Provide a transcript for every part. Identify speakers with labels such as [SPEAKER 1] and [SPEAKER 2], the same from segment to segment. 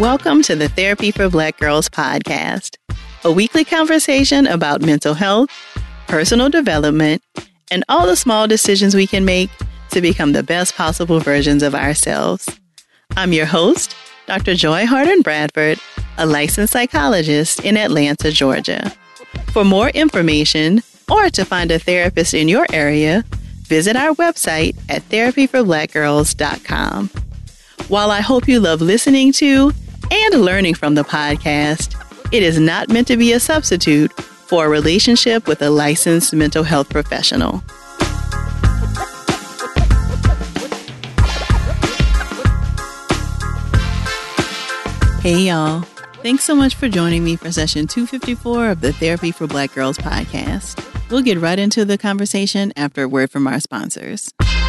[SPEAKER 1] Welcome to the Therapy for Black Girls podcast, a weekly conversation about mental health, personal development, and all the small decisions we can make to become the best possible versions of ourselves. I'm your host, Dr. Joy Harden Bradford, a licensed psychologist in Atlanta, Georgia. For more information or to find a therapist in your area, visit our website at therapyforblackgirls.com. While I hope you love listening to and learning from the podcast, it is not meant to be a substitute for a relationship with a licensed mental health professional. Hey y'all, thanks so much for joining me for session 254 of the Therapy for Black Girls podcast. We'll get right into the conversation after a word from our sponsors.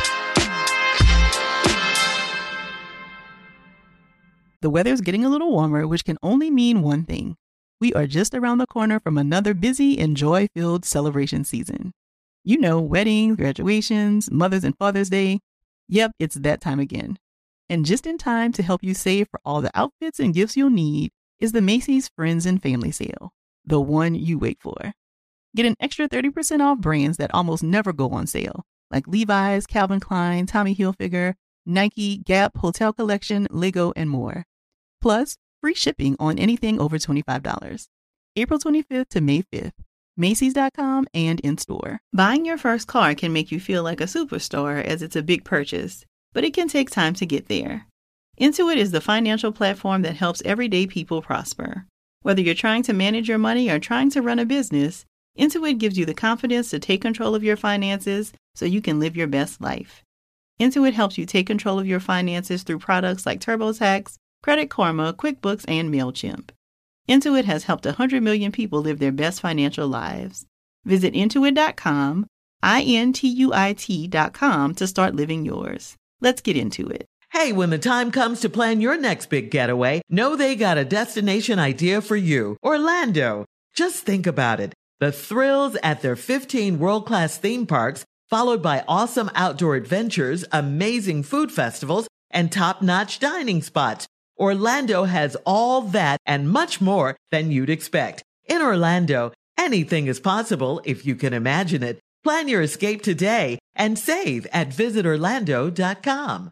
[SPEAKER 1] The weather's getting a little warmer, which can only mean one thing. We are just around the corner from another busy and joy-filled celebration season. You know, weddings, graduations, Mother's and Father's Day. Yep, it's that time again. And just in time to help you save for all the outfits and gifts you'll need is the Macy's Friends and Family Sale, the one you wait for. Get an extra 30% off brands that almost never go on sale, like Levi's, Calvin Klein, Tommy Hilfiger, Nike, Gap, Hotel Collection, Lego, and more. Plus, free shipping on anything over $25. April 25th to May 5th. Macy's.com and in-store. Buying your first car can make you feel like a superstar as it's a big purchase, but it can take time to get there. Intuit is the financial platform that helps everyday people prosper. Whether you're trying to manage your money or trying to run a business, Intuit gives you the confidence to take control of your finances so you can live your best life. Intuit helps you take control of your finances through products like TurboTax, Credit Karma, QuickBooks, and MailChimp. Intuit has helped 100 million people live their best financial lives. Visit Intuit.com, Intuit.com to start living yours. Let's get into it.
[SPEAKER 2] Hey, when the time comes to plan your next big getaway, know they got a destination idea for you. Orlando. Just think about it. The thrills at their 15 world-class theme parks, followed by awesome outdoor adventures, amazing food festivals, and top-notch dining spots. Orlando has all that and much more than you'd expect. In Orlando, anything is possible if you can imagine it. Plan your escape today and save at visitorlando.com.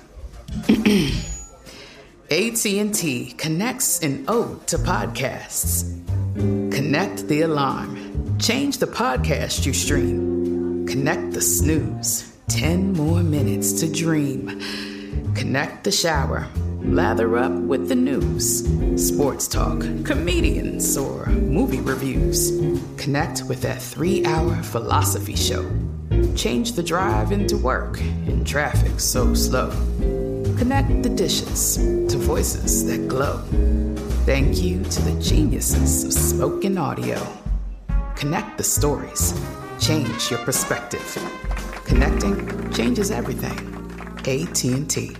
[SPEAKER 3] AT&T connects an ode to podcasts. Connect the alarm. Change the podcast you stream. Connect the snooze. 10 more minutes to dream. Connect the shower. Lather up with the news, sports talk, comedians, or movie reviews. Connect with that 3-hour philosophy show. Change the drive into work in traffic so slow. Connect the dishes to voices that glow. Thank you to the geniuses of spoken audio. Connect the stories. Change your perspective. Connecting changes everything. AT&T.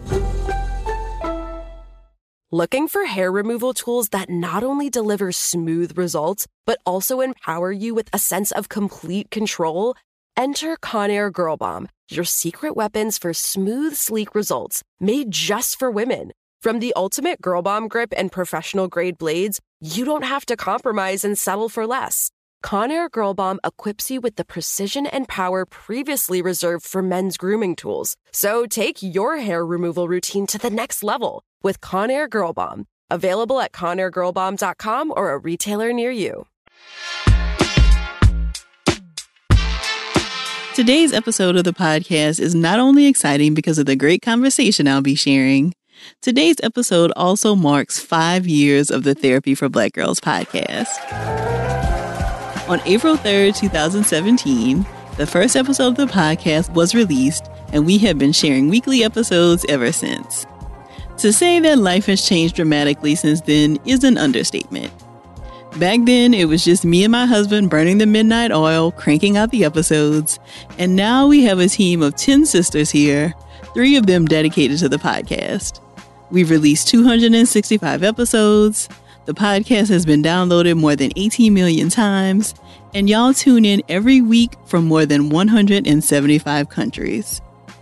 [SPEAKER 4] Looking for hair removal tools that not only deliver smooth results, but also empower you with a sense of complete control? Enter Conair Girl Bomb, your secret weapons for smooth, sleek results, made just for women. From the ultimate Girl Bomb grip and professional-grade blades, you don't have to compromise and settle for less. Conair Girl Bomb equips you with the precision and power previously reserved for men's grooming tools. So take your hair removal routine to the next level with Conair Girl Bomb. Available at ConairGirlBomb.com or a retailer near you.
[SPEAKER 1] Today's episode of the podcast is not only exciting because of the great conversation I'll be sharing. Today's episode also marks 5 years of the Therapy for Black Girls podcast. On April 3rd, 2017, the first episode of the podcast was released, and we have been sharing weekly episodes ever since. To say that life has changed dramatically since then is an understatement. Back then, it was just me and my husband burning the midnight oil, cranking out the episodes, and now we have a team of 10 sisters here, 3 of them dedicated to the podcast. We've released 265 episodes, the podcast has been downloaded more than 18 million times, and y'all tune in every week from more than 175 countries.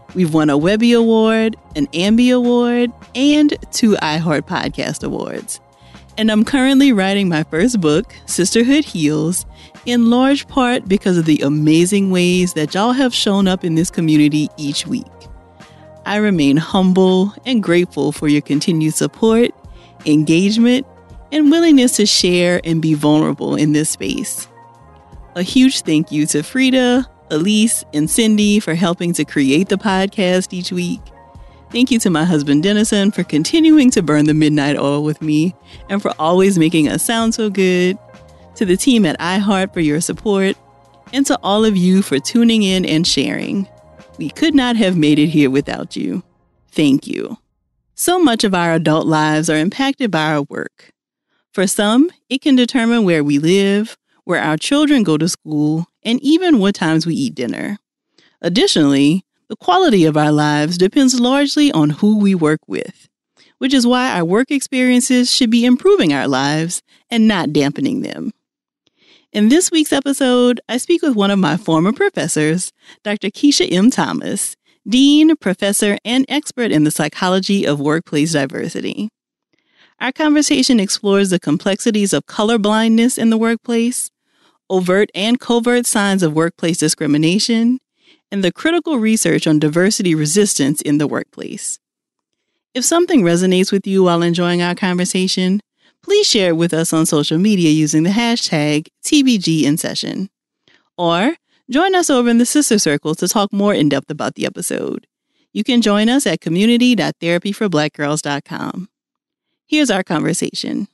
[SPEAKER 1] We've won a Webby Award, an Ambi Award, and 2 iHeart Podcast Awards. And I'm currently writing my first book, Sisterhood Heals, in large part because of the amazing ways that y'all have shown up in this community each week. I remain humble and grateful for your continued support, engagement, and willingness to share and be vulnerable in this space. A huge thank you to Frida, Elise, and Cindy for helping to create the podcast each week. Thank you to my husband Dennison for continuing to burn the midnight oil with me and for always making us sound so good. To the team at iHeart for your support, and to all of you for tuning in and sharing. We could not have made it here without you. Thank you. So much of our adult lives are impacted by our work. For some, it can determine where we live, where our children go to school, and even what times we eat dinner. Additionally, the quality of our lives depends largely on who we work with, which is why our work experiences should be improving our lives and not dampening them. In this week's episode, I speak with one of my former professors, Dr. Keisha M. Thomas, Dean, Professor, and expert in the psychology of workplace diversity. Our conversation explores the complexities of colorblindness in the workplace, overt and covert signs of workplace discrimination, and the critical research on diversity resistance in the workplace. If something resonates with you while enjoying our conversation, please share it with us on social media using the hashtag TBGInSession. Or join us over in the Sister Circle to talk more in depth about the episode. You can join us at community.therapyforblackgirls.com. Here's our conversation.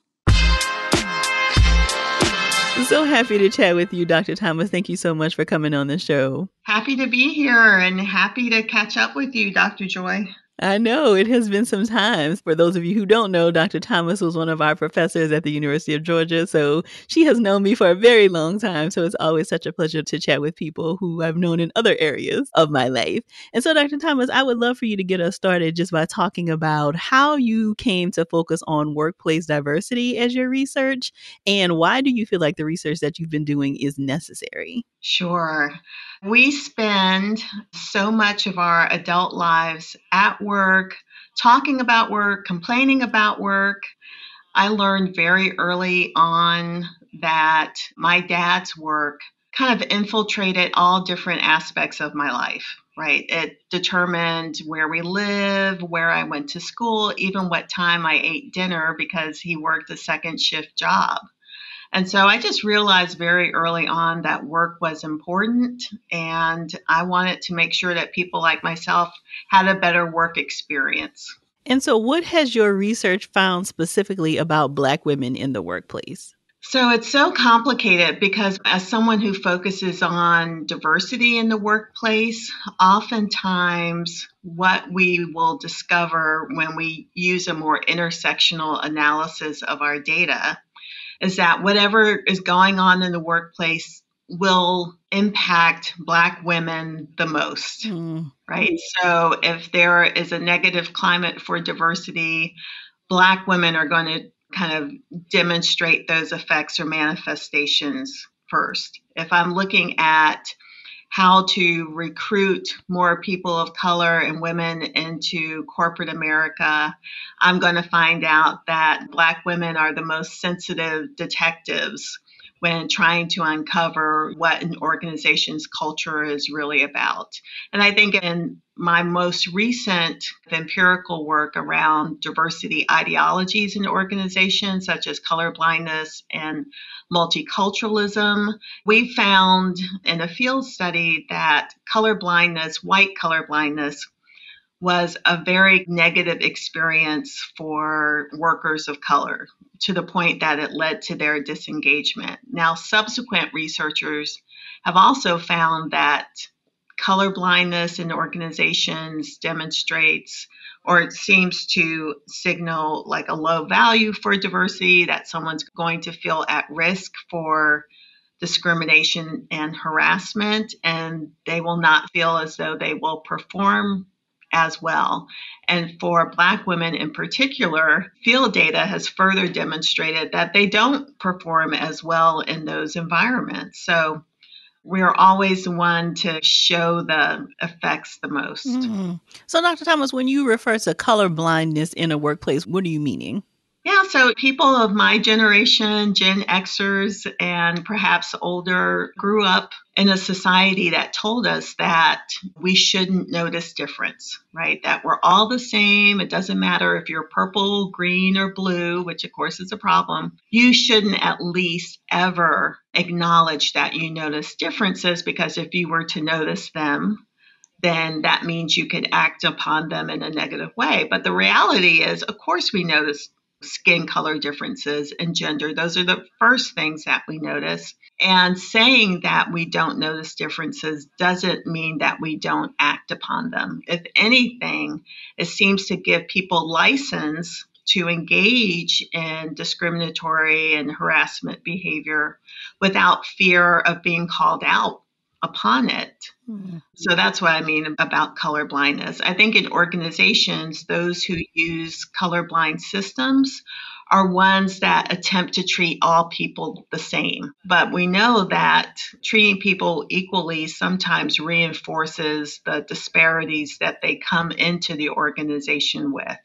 [SPEAKER 1] I'm so happy to chat with you, Dr. Thomas. Thank you so much for coming on the show.
[SPEAKER 5] Happy to be here and happy to catch up with you, Dr. Joy.
[SPEAKER 1] I know it has been some time. For those of you who don't know, Dr. Thomas was one of our professors at the University of Georgia. So she has known me for a very long time. So it's always such a pleasure to chat with people who I've known in other areas of my life. And so, Dr. Thomas, I would love for you to get us started just by talking about how you came to focus on workplace diversity as your research, and why do you feel like the research that you've been doing is necessary?
[SPEAKER 5] Sure. We spend so much of our adult lives at work, talking about work, complaining about work. I learned very early on that my dad's work kind of infiltrated all different aspects of my life, right? It determined where we live, where I went to school, even what time I ate dinner because he worked a second shift job. And so I just realized very early on that work was important, and I wanted to make sure that people like myself had a better work experience.
[SPEAKER 1] And so what has your research found specifically about Black women in the workplace?
[SPEAKER 5] So it's so complicated because as someone who focuses on diversity in the workplace, oftentimes what we will discover when we use a more intersectional analysis of our data is that whatever is going on in the workplace will impact Black women the most, right? So if there is a negative climate for diversity, Black women are going to kind of demonstrate those effects or manifestations first. If I'm looking at how to recruit more people of color and women into corporate America, I'm going to find out that Black women are the most sensitive detectives when trying to uncover what an organization's culture is really about. And I think in my most recent empirical work around diversity ideologies in organizations, such as colorblindness and multiculturalism, we found in a field study that colorblindness, white colorblindness, was a very negative experience for workers of color, to the point that it led to their disengagement. Now, subsequent researchers have also found that colorblindness in organizations demonstrates, or it seems to signal like a low value for diversity, that someone's going to feel at risk for discrimination and harassment, and they will not feel as though they will perform as well. And for Black women in particular, field data has further demonstrated that they don't perform as well in those environments. So we're always the one to show the effects the most.
[SPEAKER 1] Mm. So, Dr. Thomas, when you refer to color blindness in a workplace, what are you meaning?
[SPEAKER 5] Yeah, so people of my generation, Gen Xers, and perhaps older, grew up in a society that told us that we shouldn't notice difference, right? That we're all the same. It doesn't matter if you're purple, green, or blue, which of course is a problem. You shouldn't at least ever acknowledge that you notice differences, because if you were to notice them, then that means you could act upon them in a negative way. But the reality is, of course, we notice skin color differences and gender. Those are the first things that we notice. And saying that we don't notice differences doesn't mean that we don't act upon them. If anything, it seems to give people license to engage in discriminatory and harassment behavior without fear of being called out upon it. So that's what I mean about color blindness. I think in organizations, those who use colorblind systems are ones that attempt to treat all people the same. But we know that treating people equally sometimes reinforces the disparities that they come into the organization with.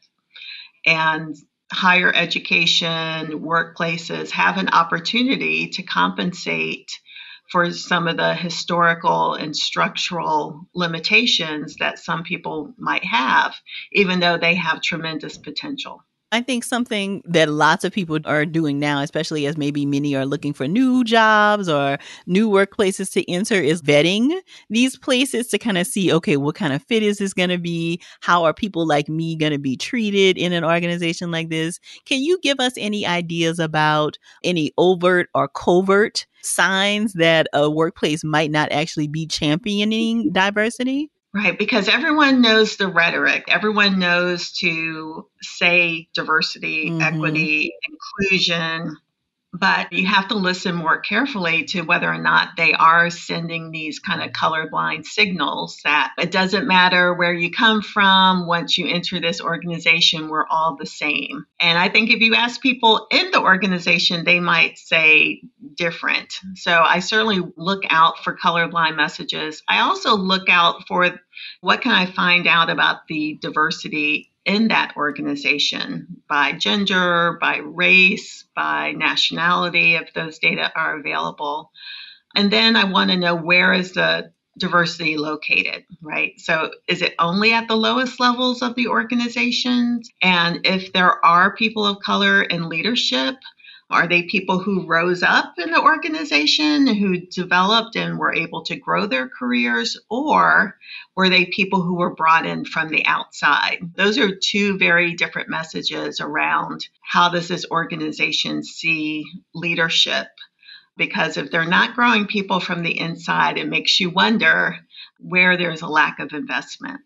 [SPEAKER 5] And higher education, workplaces have an opportunity to compensate for some of the historical and structural limitations that some people might have, even though they have tremendous potential.
[SPEAKER 1] I think something that lots of people are doing now, especially as maybe many are looking for new jobs or new workplaces to enter, is vetting these places to kind of see, okay, what kind of fit is this going to be? How are people like me going to be treated in an organization like this? Can you give us any ideas about any overt or covert signs that a workplace might not actually be championing diversity?
[SPEAKER 5] Right, because everyone knows the rhetoric. Everyone knows to say diversity, equity, inclusion, but you have to listen more carefully to whether or not they are sending these kind of colorblind signals that it doesn't matter where you come from. Once you enter this organization, we're all the same. And I think if you ask people in the organization, they might say different. So I certainly look out for colorblind messages. I also look out for what can I find out about the diversity in that organization by gender, by race, by nationality, if those data are available. And then I want to know, where is the diversity located, right? So is it only at the lowest levels of the organization? And if there are people of color in leadership, are they people who rose up in the organization, who developed and were able to grow their careers, or were they people who were brought in from the outside? Those are two very different messages around how does this organization see leadership. Because if they're not growing people from the inside, it makes you wonder where there's a lack of investment.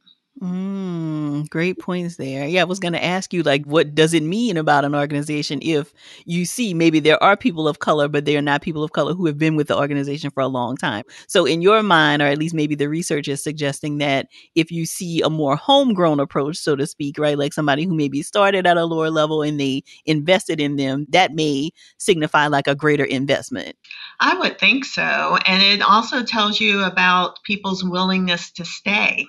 [SPEAKER 1] Great points there. Yeah, I was going to ask you, like, what does it mean about an organization if you see maybe there are people of color, but they are not people of color who have been with the organization for a long time? So in your mind, or at least maybe the research is suggesting that if you see a more homegrown approach, so to speak, right, like somebody who maybe started at a lower level and they invested in them, that may signify like a greater investment.
[SPEAKER 5] I would think so. And it also tells you about people's willingness to stay.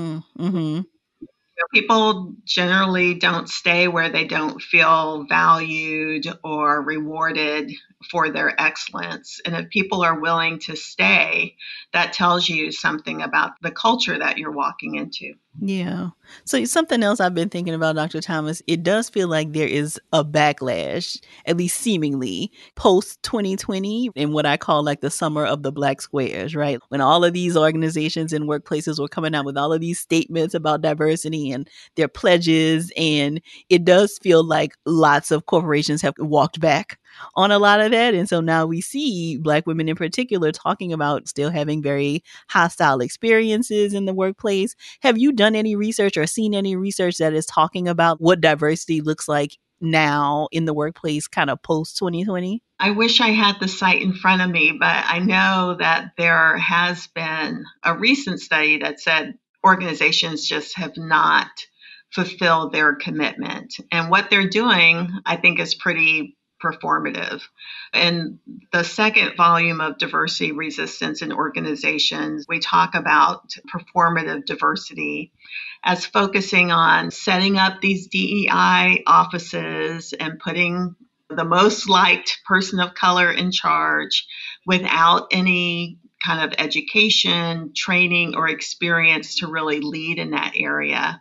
[SPEAKER 5] People generally don't stay where they don't feel valued or rewarded for their excellence. And if people are willing to stay, that tells you something about the culture that you're walking into.
[SPEAKER 1] Yeah. So something else I've been thinking about, Dr. Thomas, it does feel like there is a backlash, at least seemingly, post 2020 in what I call like the summer of the Black squares, right? When all of these organizations and workplaces were coming out with all of these statements about diversity and their pledges. And it does feel like lots of corporations have walked back on a lot of that. And so now we see Black women in particular talking about still having very hostile experiences in the workplace. Have you done any research or seen any research that is talking about what diversity looks like now in the workplace kind of post 2020?
[SPEAKER 5] I wish I had the site in front of me, but I know that there has been a recent study that said organizations just have not fulfilled their commitment. And what they're doing, I think, is pretty performative. In the second volume of Diversity, Resistance in Organizations, we talk about performative diversity as focusing on setting up these DEI offices and putting the most liked person of color in charge without any kind of education, training, or experience to really lead in that area,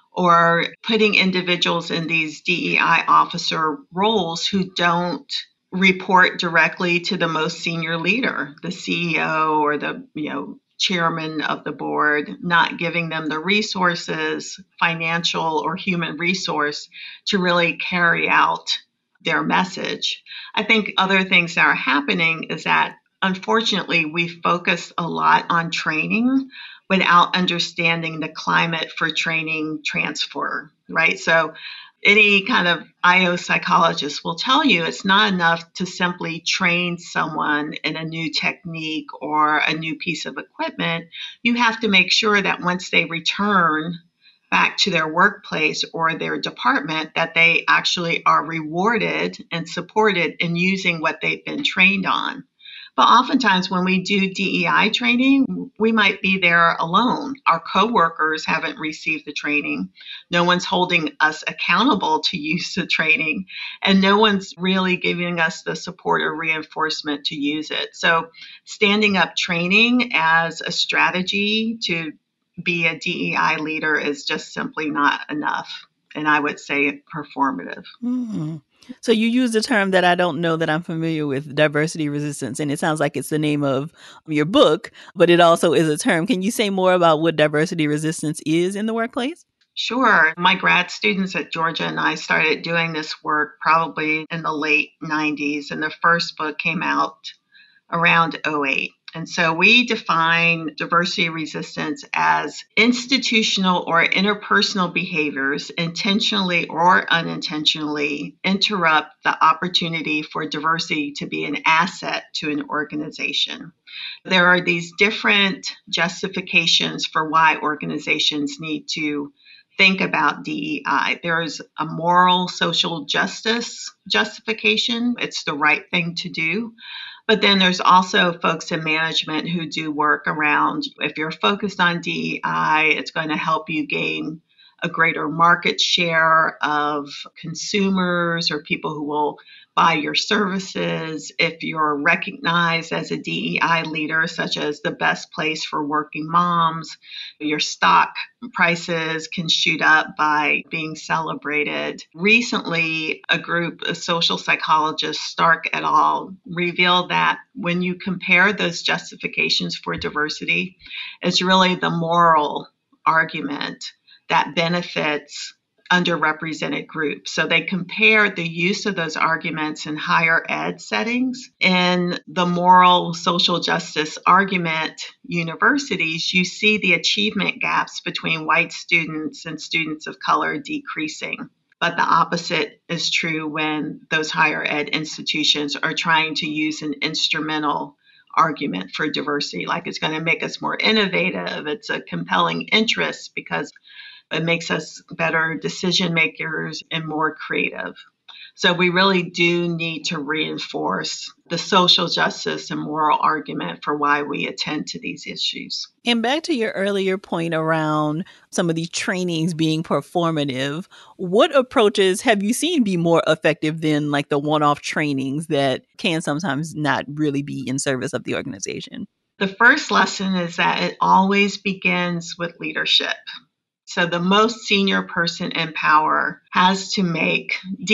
[SPEAKER 5] or putting individuals in these DEI officer roles who don't report directly to the most senior leader, the CEO or the chairman of the board, not giving them the resources, financial or human resource, to really carry out their message. I think other things that are happening is that unfortunately we focus a lot on training without understanding the climate for training transfer, right? So any kind of IO psychologist will tell you it's not enough to simply train someone in a new technique or a new piece of equipment. You have to make sure that once they return back to their workplace or their department, that they actually are rewarded and supported in using what they've been trained on. But oftentimes when we do DEI training, we might be there alone. Our coworkers haven't received the training. No one's holding us accountable to use the training, and no one's really giving us the support or reinforcement to use it. So standing up training as a strategy to be a DEI leader is just simply not enough. And I would say performative.
[SPEAKER 1] Mm-hmm. So you use a term that I don't know that I'm familiar with, diversity resistance, and it sounds like it's the name of your book, but it also is a term. Can you say more about what diversity resistance is in the workplace?
[SPEAKER 5] Sure. My grad students at Georgia and I started doing this work probably in the late 90s, and the first book came out around 2008. And so we define diversity resistance as institutional or interpersonal behaviors intentionally or unintentionally interrupt the opportunity for diversity to be an asset to an organization. There are these different justifications for why organizations need to think about DEI. There's a moral social justice justification. It's the right thing to do. But then there's also folks in management who do work around, if you're focused on DEI, it's going to help you gain a greater market share of consumers or people who will buy your services. If you're recognized as a DEI leader, such as the best place for working moms, your stock prices can shoot up by being celebrated. Recently, a group of social psychologists, Stark et al., revealed that when you compare those justifications for diversity, it's really the moral argument that benefits underrepresented groups. So they compare the use of those arguments in higher ed settings. In the moral social justice argument universities, you see the achievement gaps between white students and students of color decreasing. But the opposite is true when those higher ed institutions are trying to use an instrumental argument for diversity, like it's going to make us more innovative. It's a compelling interest because it makes us better decision makers and more creative. So we really do need to reinforce the social justice and moral argument for why we attend to these issues.
[SPEAKER 1] And back to your earlier point around some of these trainings being performative, what approaches have you seen be more effective than like the one-off trainings that can sometimes not really be in service of the organization?
[SPEAKER 5] The first lesson is that it always begins with leadership. So the most senior person in power has to make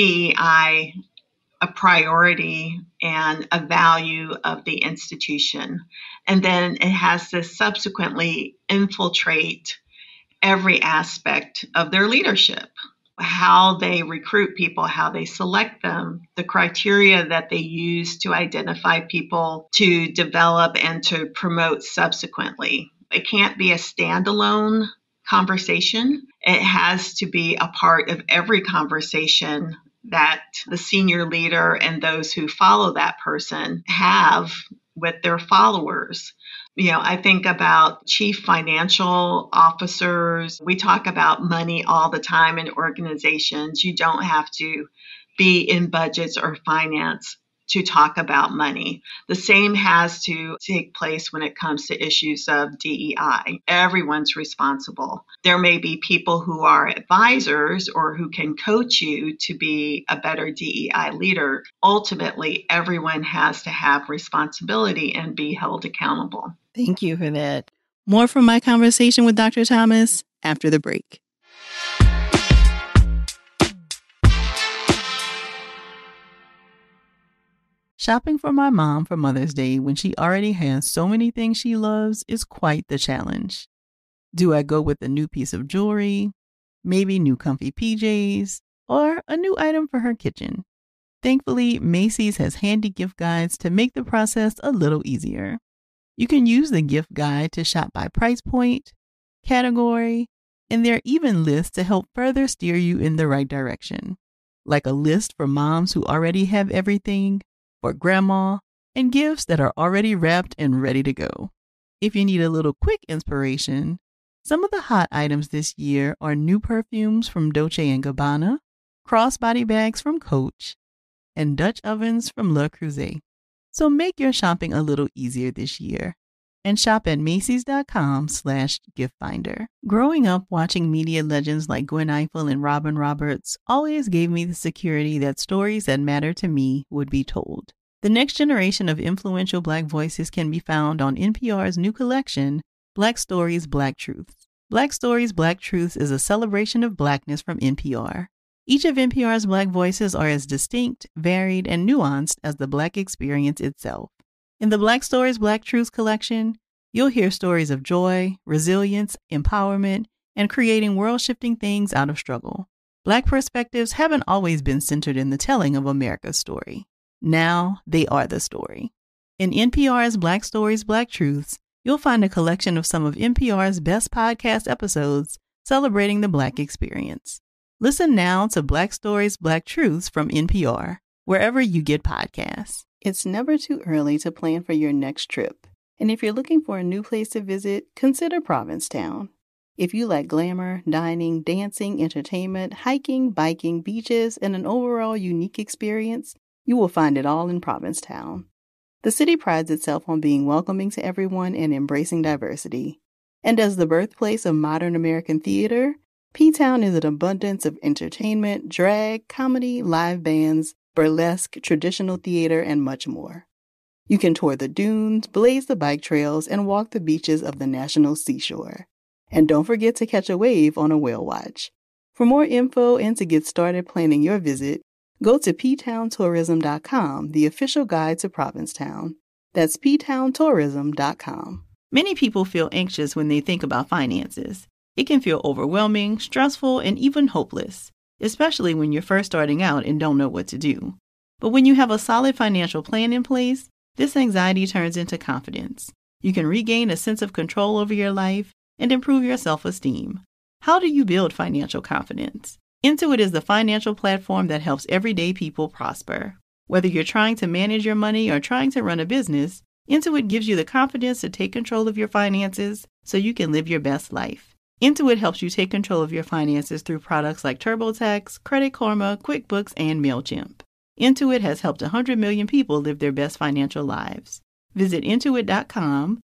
[SPEAKER 5] DEI a priority and a value of the institution. And then it has to subsequently infiltrate every aspect of their leadership, how they recruit people, how they select them, the criteria that they use to identify people to develop and to promote subsequently. It can't be a standalone conversation. It has to be a part of every conversation that the senior leader and those who follow that person have with their followers. I think about chief financial officers. We talk about money all the time in organizations. You don't have to be in budgets or finance to talk about money. The same has to take place when it comes to issues of DEI. Everyone's responsible. There may be people who are advisors or who can coach you to be a better DEI leader. Ultimately, everyone has to have responsibility and be held accountable.
[SPEAKER 1] Thank you for that. More from my conversation with Dr. Thomas after the break. Shopping for my mom for Mother's Day when she already has so many things she loves is quite the challenge. Do I go with a new piece of jewelry, maybe new comfy PJs, or a new item for her kitchen? Thankfully, Macy's has handy gift guides to make the process a little easier. You can use the gift guide to shop by price point, category, and there are even lists to help further steer you in the right direction, like a list for moms who already have everything, for grandma, and gifts that are already wrapped and ready to go. If you need a little quick inspiration, some of the hot items this year are new perfumes from Dolce & Gabbana, crossbody bags from Coach, and Dutch ovens from Le Creuset. So make your shopping a little easier this year and shop at Macys.com/giftfinder. Growing up watching media legends like Gwen Ifill and Robin Roberts always gave me the security that stories that matter to me would be told. The next generation of influential Black voices can be found on NPR's new collection, Black Stories, Black Truths. Black Stories, Black Truths is a celebration of Blackness from NPR. Each of NPR's Black voices are as distinct, varied, and nuanced as the Black experience itself. In the Black Stories, Black Truths collection, you'll hear stories of joy, resilience, empowerment, and creating world-shifting things out of struggle. Black perspectives haven't always been centered in the telling of America's story. Now they are the story. In NPR's Black Stories, Black Truths, you'll find a collection of some of NPR's best podcast episodes celebrating the Black experience. Listen now to Black Stories, Black Truths from NPR, wherever you get podcasts. It's never too early to plan for your next trip. And if you're looking for a new place to visit, consider Provincetown. If you like glamour, dining, dancing, entertainment, hiking, biking, beaches, and an overall unique experience, you will find it all in Provincetown. The city prides itself on being welcoming to everyone and embracing diversity. And as the birthplace of modern American theater, P-Town is an abundance of entertainment, drag, comedy, live bands, burlesque, traditional theater, and much more. You can tour the dunes, blaze the bike trails, and walk the beaches of the national seashore. And don't forget to catch a wave on a whale watch. For more info and to get started planning your visit, go to ptowntourism.com, the official guide to Provincetown. That's ptowntourism.com. Many people feel anxious when they think about finances. It can feel overwhelming, stressful, and even hopeless, especially when you're first starting out and don't know what to do. But when you have a solid financial plan in place, this anxiety turns into confidence. You can regain a sense of control over your life and improve your self-esteem. How do you build financial confidence? Intuit is the financial platform that helps everyday people prosper. Whether you're trying to manage your money or trying to run a business, Intuit gives you the confidence to take control of your finances so you can live your best life. Intuit helps you take control of your finances through products like TurboTax, Credit Karma, QuickBooks, and MailChimp. Intuit has helped 100 million people live their best financial lives. Visit Intuit.com,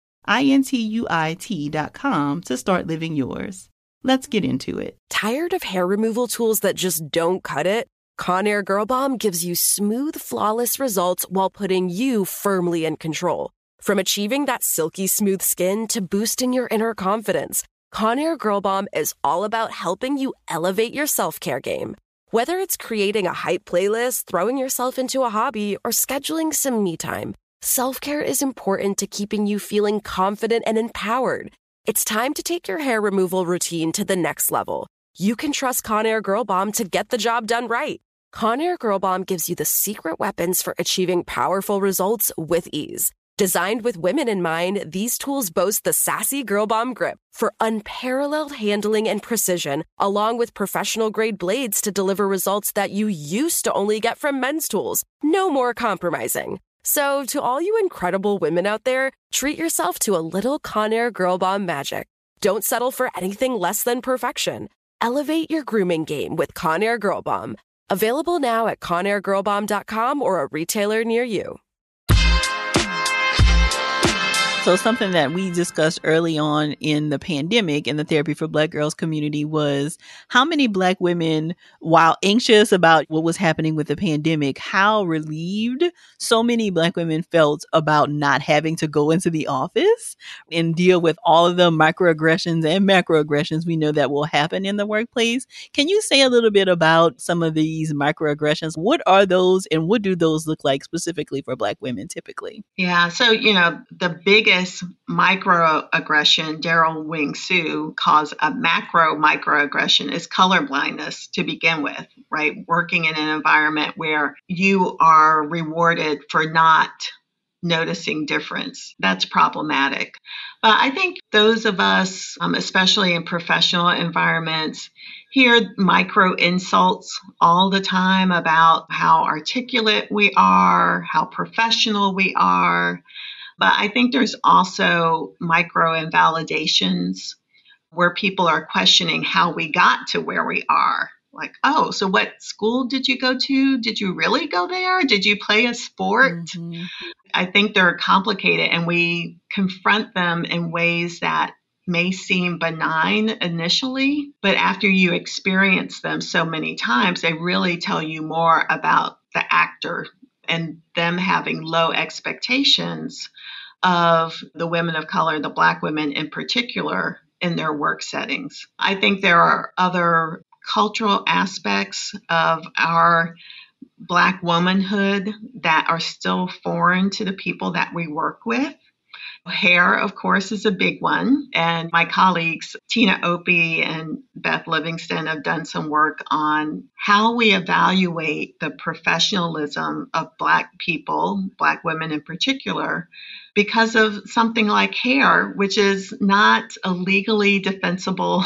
[SPEAKER 1] Intuit.com to start living yours. Let's get into it.
[SPEAKER 4] Tired of hair removal tools that just don't cut it? Conair Girl Bomb gives you smooth, flawless results while putting you firmly in control. From achieving that silky smooth skin to boosting your inner confidence, Conair Girl Bomb is all about helping you elevate your self-care game. Whether it's creating a hype playlist, throwing yourself into a hobby, or scheduling some me time, self-care is important to keeping you feeling confident and empowered. It's time to take your hair removal routine to the next level. You can trust Conair Girl Bomb to get the job done right. Conair Girl Bomb gives you the secret weapons for achieving powerful results with ease. Designed with women in mind, these tools boast the sassy Girl Bomb grip for unparalleled handling and precision, along with professional-grade blades to deliver results that you used to only get from men's tools. No more compromising. So, to all you incredible women out there, treat yourself to a little Conair Girl Bomb magic. Don't settle for anything less than perfection. Elevate your grooming game with Conair Girl Bomb. Available now at ConairGirlBomb.com or a retailer near you.
[SPEAKER 1] So something that we discussed early on in the pandemic in the Therapy for Black Girls community was how many Black women, while anxious about what was happening with the pandemic, how relieved so many Black women felt about not having to go into the office and deal with all of the microaggressions and macroaggressions we know that will happen in the workplace. Can you say a little bit about some of these microaggressions? What are those and what do those look like specifically for Black women typically?
[SPEAKER 5] Yeah, so, the biggest microaggression Daryl Wing Su calls a macro microaggression is color blindness to begin with, right? Working in an environment where you are rewarded for not noticing difference. That's problematic. But I think those of us, especially in professional environments, hear micro insults all the time about how articulate we are, how professional we are. But I think there's also micro invalidations where people are questioning how we got to where we are. Like, oh, so what school did you go to? Did you really go there? Did you play a sport? Mm-hmm. I think they're complicated, and we confront them in ways that may seem benign initially, but after you experience them so many times, they really tell you more about the actor and them having low expectations of the women of color, the Black women in particular, in their work settings. I think there are other cultural aspects of our Black womanhood that are still foreign to the people that we work with. Hair, of course, is a big one. And my colleagues, Tina Opie and Beth Livingston, have done some work on how we evaluate the professionalism of Black people, Black women in particular, because of something like hair, which is not a legally defensible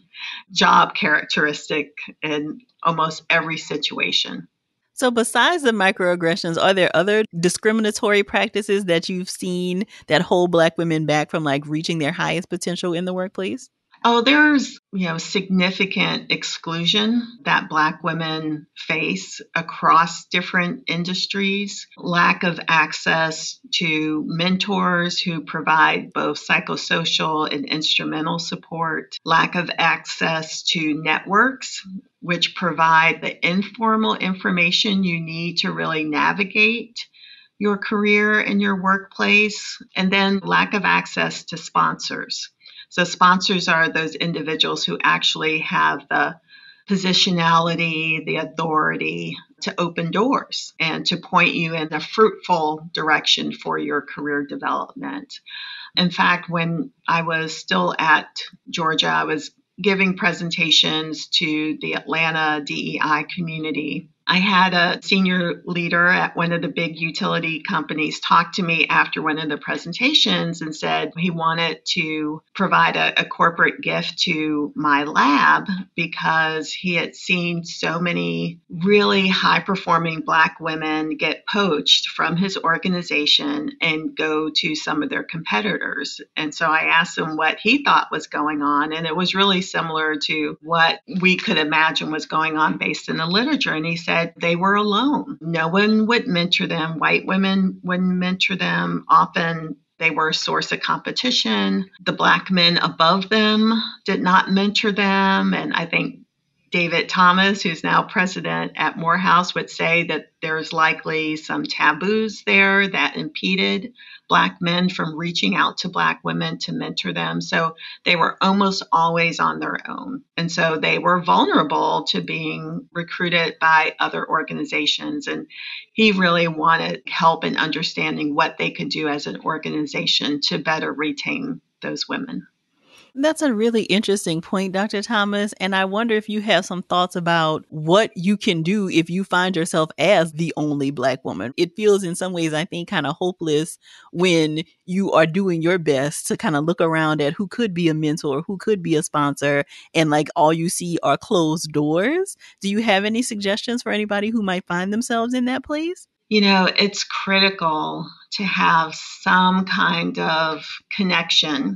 [SPEAKER 5] job characteristic in almost every situation.
[SPEAKER 1] So besides the microaggressions, are there other discriminatory practices that you've seen that hold Black women back from reaching their highest potential in the workplace?
[SPEAKER 5] Oh, there's, significant exclusion that Black women face across different industries, lack of access to mentors who provide both psychosocial and instrumental support, lack of access to networks which provide the informal information you need to really navigate your career and your workplace, and then lack of access to sponsors. So sponsors are those individuals who actually have the positionality, the authority to open doors and to point you in a fruitful direction for your career development. In fact, when I was still at Georgia, I was giving presentations to the Atlanta DEI community. I had a senior leader at one of the big utility companies talk to me after one of the presentations and said he wanted to provide a corporate gift to my lab because he had seen so many really high-performing Black women get poached from his organization and go to some of their competitors. And so I asked him what he thought was going on, and it was really similar to what we could imagine was going on based in the literature. And he said, they were alone. No one would mentor them. White women wouldn't mentor them. Often they were a source of competition. The Black men above them did not mentor them. And I think David Thomas, who's now president at Morehouse, would say that there's likely some taboos there that impeded Black men from reaching out to Black women to mentor them. So they were almost always on their own. And so they were vulnerable to being recruited by other organizations. And he really wanted help in understanding what they could do as an organization to better retain those women.
[SPEAKER 1] That's a really interesting point, Dr. Thomas. And I wonder if you have some thoughts about what you can do if you find yourself as the only Black woman. It feels in some ways, I think, kind of hopeless when you are doing your best to kind of look around at who could be a mentor, who could be a sponsor, and all you see are closed doors. Do you have any suggestions for anybody who might find themselves in that place?
[SPEAKER 5] It's critical to have some kind of connection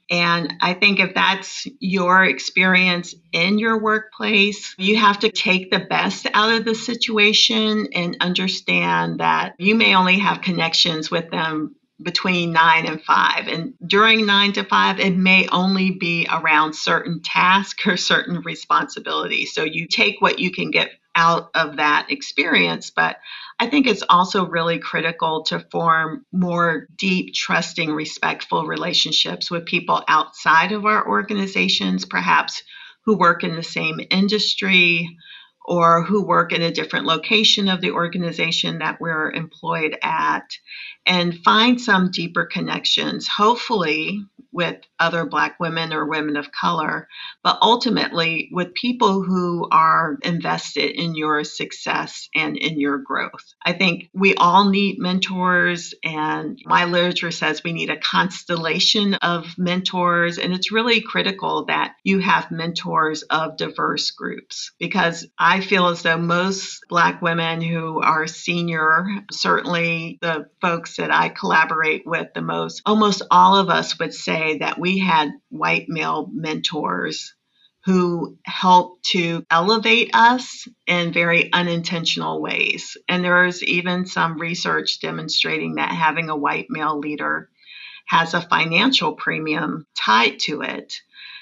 [SPEAKER 5] And I think if that's your experience in your workplace, you have to take the best out of the situation and understand that you may only have connections with them between 9 and 5. And during 9 to 5, it may only be around certain tasks or certain responsibilities. So you take what you can get out of that experience. But I think it's also really critical to form more deep, trusting, respectful relationships with people outside of our organizations, perhaps who work in the same industry or who work in a different location of the organization that we're employed at, and find some deeper connections, hopefully with other Black women or women of color, but ultimately with people who are invested in your success and in your growth. I think we all need mentors, and my literature says we need a constellation of mentors, and it's really critical that you have mentors of diverse groups, because I feel as though most Black women who are senior, certainly the folks that I collaborate with the most, almost all of us would say that we had white male mentors who helped to elevate us in very unintentional ways. And there's even some research demonstrating that having a white male leader has a financial premium tied to it.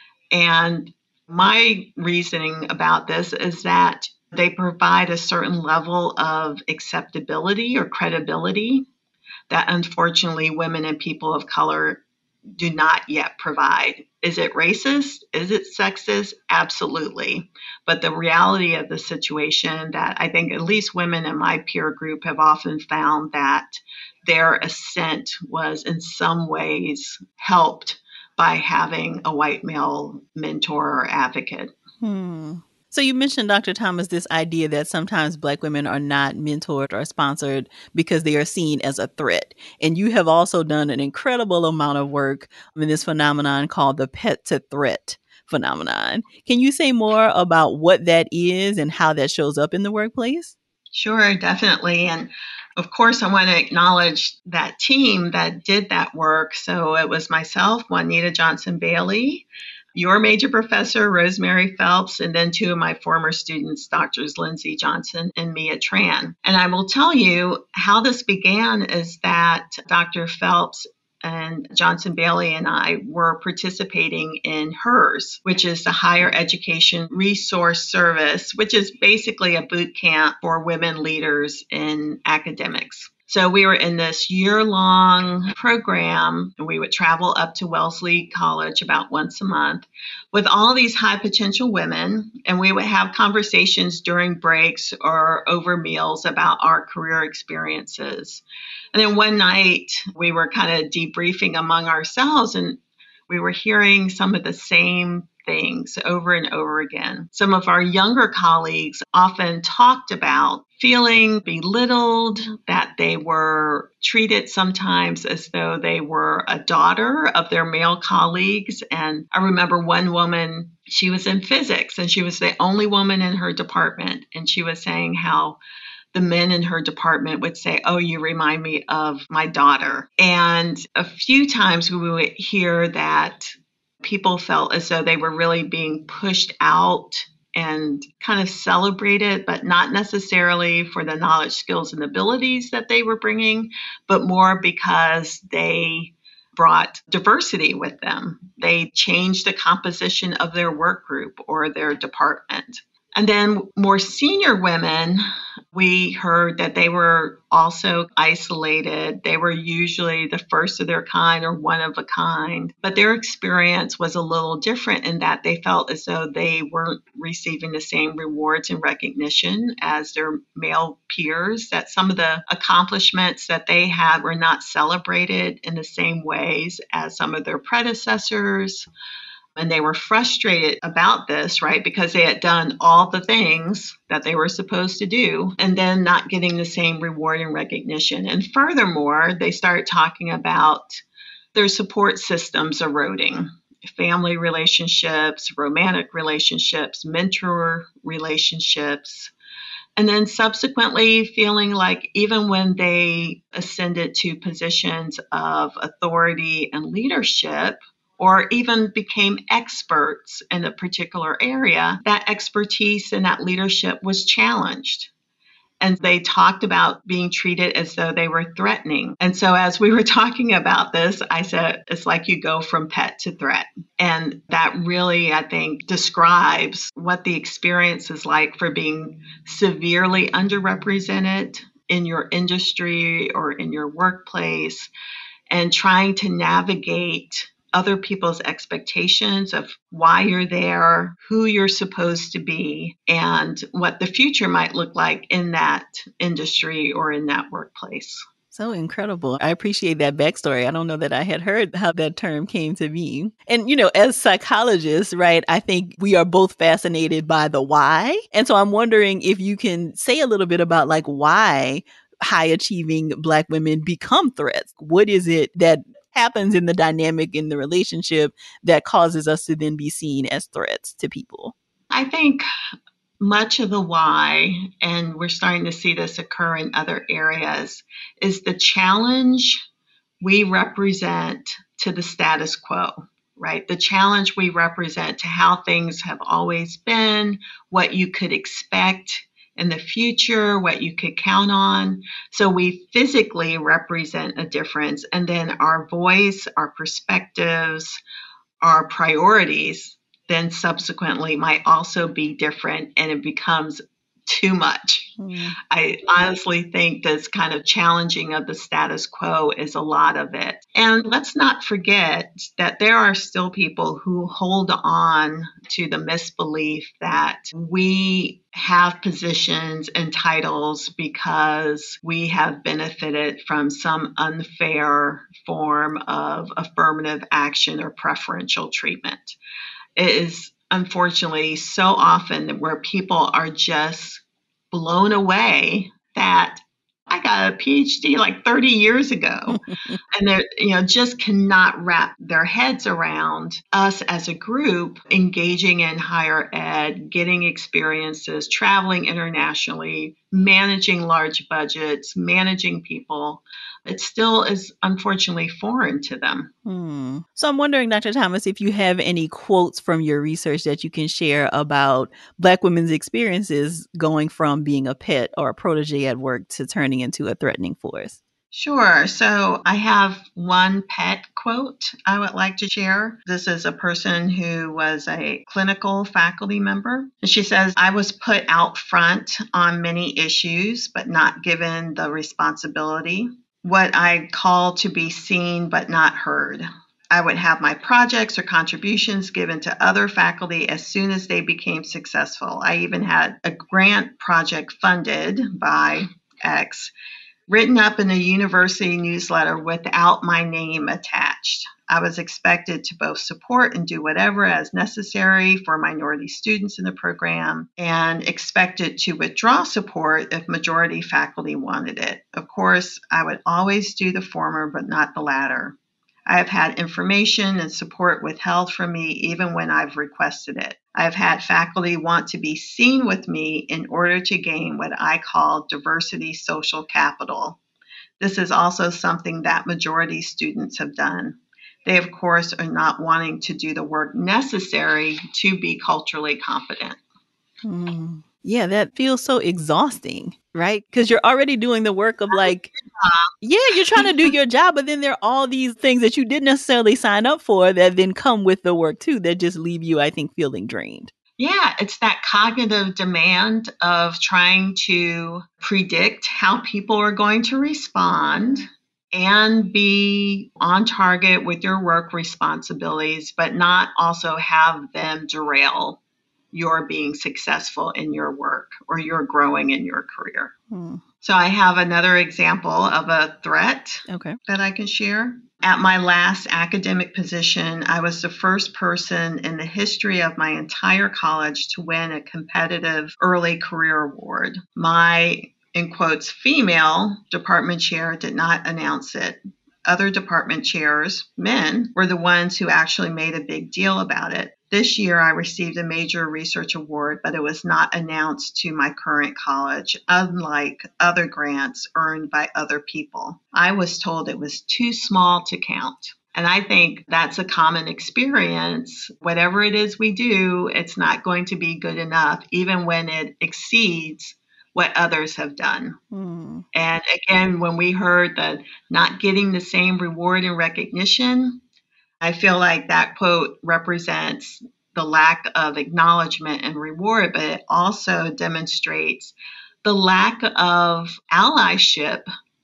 [SPEAKER 5] And my reasoning about this is that they provide a certain level of acceptability or credibility that unfortunately women and people of color do not yet provide. Is it racist? Is it sexist? Absolutely. But the reality of the situation that I think at least women in my peer group have often found that their ascent was in some ways helped by having a white male mentor or advocate.
[SPEAKER 1] So you mentioned, Dr. Thomas, this idea that sometimes Black women are not mentored or sponsored because they are seen as a threat. And you have also done an incredible amount of work in this phenomenon called the pet to threat phenomenon. Can you say more about what that is and how that shows up in the workplace?
[SPEAKER 5] Sure, definitely. And of course, I want to acknowledge that team that did that work. So it was myself, Juanita Johnson Bailey, your major professor, Rosemary Phelps, and then two of my former students, Drs. Lindsay Johnson and Mia Tran. And I will tell you how this began is that Dr. Phelps and Johnson Bailey and I were participating in HERS, which is the Higher Education Resource Service, which is basically a boot camp for women leaders in academics. So we were in this year-long program, and we would travel up to Wellesley College about once a month with all these high-potential women, and we would have conversations during breaks or over meals about our career experiences. And then one night, we were kind of debriefing among ourselves, and we were hearing some of the same things over and over again. Some of our younger colleagues often talked about feeling belittled, that they were treated sometimes as though they were a daughter of their male colleagues. And I remember one woman, she was in physics, and she was the only woman in her department. And she was saying how the men in her department would say, "Oh, you remind me of my daughter." And a few times we would hear that people felt as though they were really being pushed out and kind of celebrated, but not necessarily for the knowledge, skills, and abilities that they were bringing, but more because they brought diversity with them. They changed the composition of their work group or their department. And then more senior women, we heard that they were also isolated. They were usually the first of their kind or one of a kind. But their experience was a little different in that they felt as though they weren't receiving the same rewards and recognition as their male peers, that some of the accomplishments that they had were not celebrated in the same ways as some of their predecessors. And they were frustrated about this, right? Because they had done all the things that they were supposed to do and then not getting the same reward and recognition. And furthermore, they started talking about their support systems eroding, family relationships, romantic relationships, mentor relationships. And then subsequently feeling like even when they ascended to positions of authority and leadership, or even became experts in a particular area, that expertise and that leadership was challenged. And they talked about being treated as though they were threatening. And so as we were talking about this, I said, it's like you go from pet to threat. And that really, I think, describes what the experience is like for being severely underrepresented in your industry or in your workplace, and trying to navigate other people's expectations of why you're there, who you're supposed to be, and what the future might look like in that industry or in that workplace.
[SPEAKER 1] So incredible. I appreciate that backstory. I don't know that I had heard how that term came to be. And, as psychologists, right, I think we are both fascinated by the why. And so I'm wondering if you can say a little bit about why high achieving Black women become threats. What is it that happens in the dynamic in the relationship that causes us to then be seen as threats to people?
[SPEAKER 5] I think much of the why, and we're starting to see this occur in other areas, is the challenge we represent to the status quo, right? The challenge we represent to how things have always been, what you could expect in the future, what you could count on. So we physically represent a difference, and then our voice, our perspectives, our priorities then subsequently might also be different, and it becomes too much. I honestly think this kind of challenging of the status quo is a lot of it. And let's not forget that there are still people who hold on to the misbelief that we have positions and titles because we have benefited from some unfair form of affirmative action or preferential treatment. It is unfortunately so often where people are just blown away that I got a PhD like 30 years ago, and they just cannot wrap their heads around us as a group engaging in higher ed, getting experiences, traveling internationally, managing large budgets, managing people. It still is unfortunately foreign to them.
[SPEAKER 1] So I'm wondering, Dr. Thomas, if you have any quotes from your research that you can share about Black women's experiences going from being a pet or a protege at work to turning into a threatening force.
[SPEAKER 5] Sure. So I have one pet quote I would like to share. This is a person who was a clinical faculty member. And she says, I was put out front on many issues, but not given the responsibility. What I call to be seen but not heard. I would have my projects or contributions given to other faculty as soon as they became successful. I even had a grant project funded by X written up in a university newsletter without my name attached. I was expected to both support and do whatever as necessary for minority students in the program, and expected to withdraw support if majority faculty wanted it. Of course, I would always do the former, but not the latter. I have had information and support withheld from me even when I've requested it. I've had faculty want to be seen with me in order to gain what I call diversity social capital. This is also something that majority students have done. They, of course, are not wanting to do the work necessary to be culturally competent.
[SPEAKER 1] Yeah, that feels so exhausting, right? Because you're already doing the work of you're trying to do your job, but then there are all these things that you didn't necessarily sign up for that then come with the work too, that just leave you, I think, feeling drained.
[SPEAKER 5] Yeah, it's that cognitive demand of trying to predict how people are going to respond and be on target with your work responsibilities, but not also have them derail your being successful in your work or your growing in your career. So I have another example of a threat that I can share. At my last academic position, I was the first person in the history of my entire college to win a competitive early career award. My, in quotes, female department chair did not announce it. Other department chairs, men, were the ones who actually made a big deal about it. This year, I received a major research award, but it was not announced to my current college, unlike other grants earned by other people. I was told it was too small to count. And I think that's a common experience. Whatever it is we do, it's not going to be good enough, even when it exceeds what others have done. And again, when we heard that not getting the same reward and recognition, I feel like that quote represents the lack of acknowledgement and reward, but it also demonstrates the lack of allyship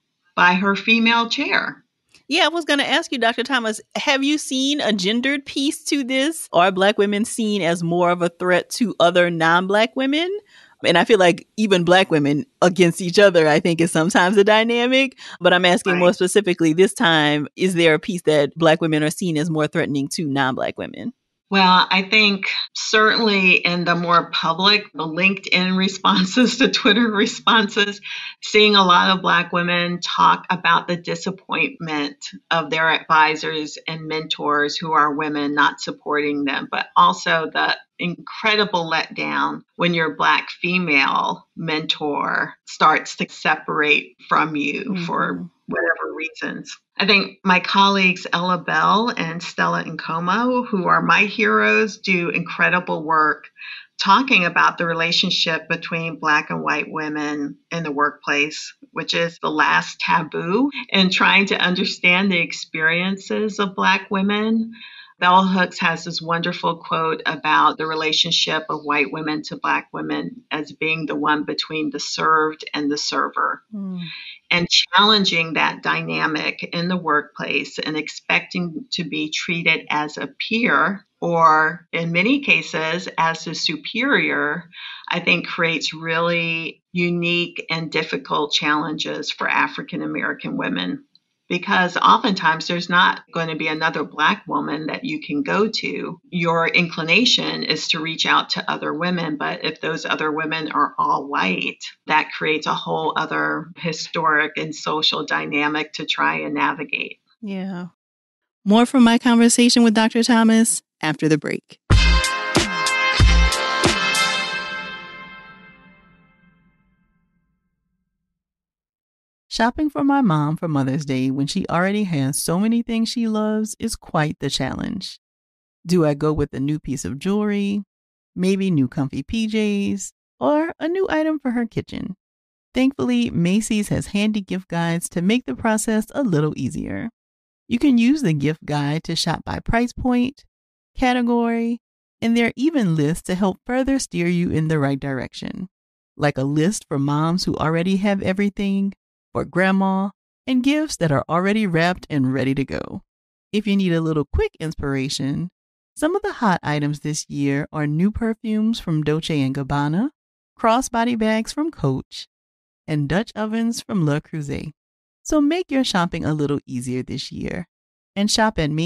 [SPEAKER 5] by her female chair.
[SPEAKER 1] Yeah, I was going to ask you, Dr. Thomas, have you seen a gendered piece to this? Or are Black women seen as more of a threat to other non-Black women? And I feel like even Black women against each other, I think, is sometimes a dynamic. But I'm asking more specifically this time, is there a piece that Black women are seen as more threatening to non-Black women?
[SPEAKER 5] Well, I think certainly in the more public, the LinkedIn responses, the Twitter responses, seeing a lot of Black women talk about the disappointment of their advisors and mentors who are women not supporting them, but also the incredible letdown when your Black female mentor starts to separate from you for whatever reasons. I think my colleagues Ella Bell and Stella Nkomo, who are my heroes, do incredible work talking about the relationship between Black and white women in the workplace, which is the last taboo, and trying to understand the experiences of Black women. Bell Hooks has this wonderful quote about the relationship of white women to Black women as being the one between the served and the server. And challenging that dynamic in the workplace and expecting to be treated as a peer or in many cases as a superior, I think creates really unique and difficult challenges for African American women. Because oftentimes there's not going to be another Black woman that you can go to. Your inclination is to reach out to other women, but if those other women are all white, that creates a whole other historic and social dynamic to try and navigate.
[SPEAKER 1] Yeah. More from my conversation with Dr. Thomas after the break. Shopping for my mom for Mother's Day when she already has so many things she loves is quite the challenge. Do I go with a new piece of jewelry, maybe new comfy PJs, or a new item for her kitchen? Thankfully, Macy's has handy gift guides to make the process a little easier. You can use the gift guide to shop by price point, category, and there are even lists to help further steer you in the right direction, like a list for moms who already have everything, for grandma, and gifts that are already wrapped and ready to go. If you need a little quick inspiration, some of the hot items this year are new perfumes from Dolce & Gabbana, crossbody bags from Coach, and Dutch ovens from Le Creuset. So make your shopping a little easier this year and shop at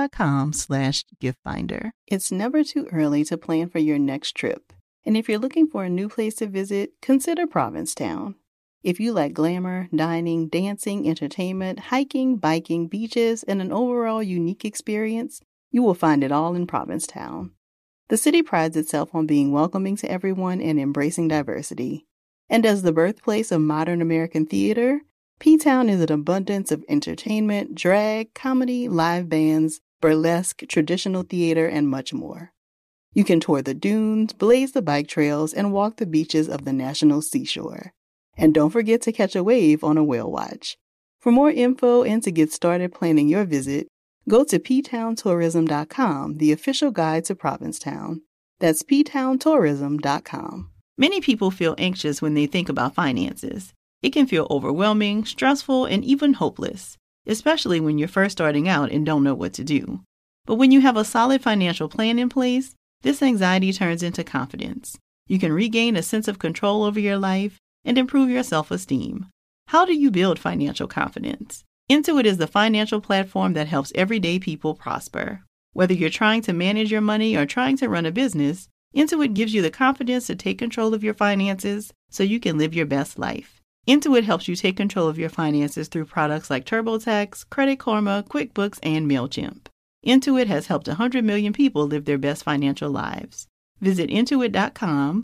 [SPEAKER 1] Macys.com/giftfinder. It's never too early to plan for your next trip. And if you're looking for a new place to visit, consider Provincetown. If you like glamour, dining, dancing, entertainment, hiking, biking, beaches, and an overall unique experience, you will find it all in Provincetown. The city prides itself on being welcoming to everyone and embracing diversity. And as the birthplace of modern American theater, P-Town is an abundance of entertainment, drag, comedy, live bands, burlesque, traditional theater, and much more. You can tour the dunes, blaze the bike trails, and walk the beaches of the national seashore. And don't forget to catch a wave on a whale watch. For more info and to get started planning your visit, go to ptowntourism.com, the official guide to Provincetown. That's ptowntourism.com. Many people feel anxious when they think about finances. It can feel overwhelming, stressful, and even hopeless, especially when you're first starting out and don't know what to do. But when you have a solid financial plan in place, this anxiety turns into confidence. You can regain a sense of control over your life and improve your self-esteem. How do you build financial confidence? Intuit is the financial platform that helps everyday people prosper. Whether you're trying to manage your money or trying to run a business, Intuit gives you the confidence to take control of your finances so you can live your best life. Intuit helps you take control of your finances through products like TurboTax, Credit Karma, QuickBooks, and MailChimp. Intuit has helped 100 million people live their best financial lives. Visit Intuit.com,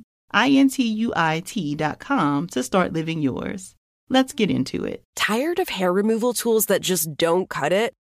[SPEAKER 1] Intuit.com to start living yours. Let's get into it.
[SPEAKER 4] Tired of hair removal tools that just don't cut it?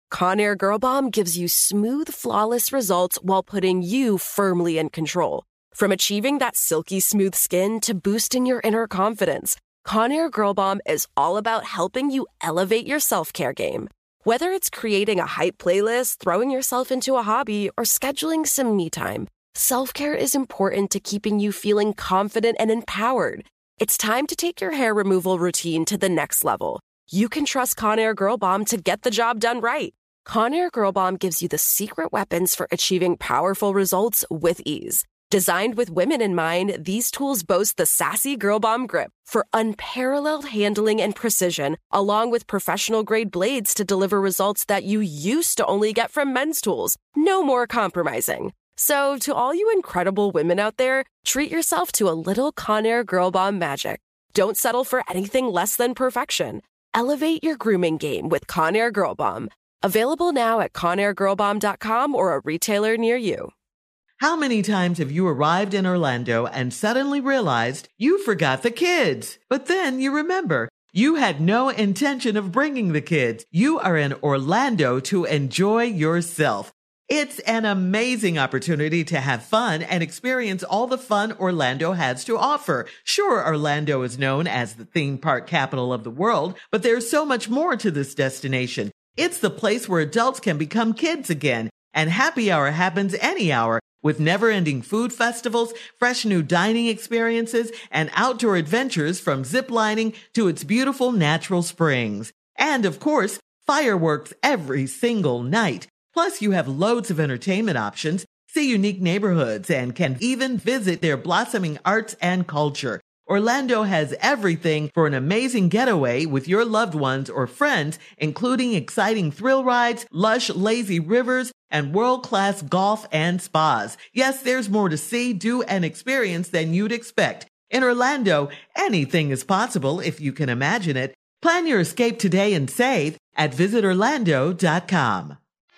[SPEAKER 4] Conair Girl Bomb gives you smooth, flawless results while putting you firmly in control. From achieving that silky smooth skin to boosting your inner confidence, Conair Girl Bomb is all about helping you elevate your self-care game. Whether it's creating a hype playlist, throwing yourself into a hobby, or scheduling some me time, self-care is important to keeping you feeling confident and empowered. It's time to take your hair removal routine to the next level. You can trust Conair Girl Bomb to get the job done right. Conair Girl Bomb gives you the secret weapons for achieving powerful results with ease. Designed with women in mind, these tools boast the sassy Girl Bomb grip for unparalleled handling and precision, along with professional-grade blades to deliver results that you used to only get from men's tools. No more compromising. So, to all you incredible women out there, treat yourself to a little Conair Girl Bomb magic. Don't settle for anything less than perfection. Elevate your grooming game with Conair Girl Bomb. Available now at ConairGirlBomb.com or a retailer near you.
[SPEAKER 2] How many times have you arrived in Orlando and suddenly realized you forgot the kids? But then you remember, you had no intention of bringing the kids. You are in Orlando to enjoy yourself. It's an amazing opportunity to have fun and experience all the fun Orlando has to offer. Sure, Orlando is known as the theme park capital of the world, but there's so much more to this destination. It's the place where adults can become kids again, and happy hour happens any hour with never-ending food festivals, fresh new dining experiences, and outdoor adventures from ziplining to its beautiful natural springs. And, of course, fireworks every single night. Plus, you have loads of entertainment options, see unique neighborhoods, and can even visit their blossoming arts and culture. Orlando has everything for an amazing getaway with your loved ones or friends, including exciting thrill rides, lush, lazy rivers, and world-class golf and spas. Yes, there's more to see, do, and experience than you'd expect. In Orlando, anything is possible if you can imagine it. Plan your escape today and save at visitorlando.com.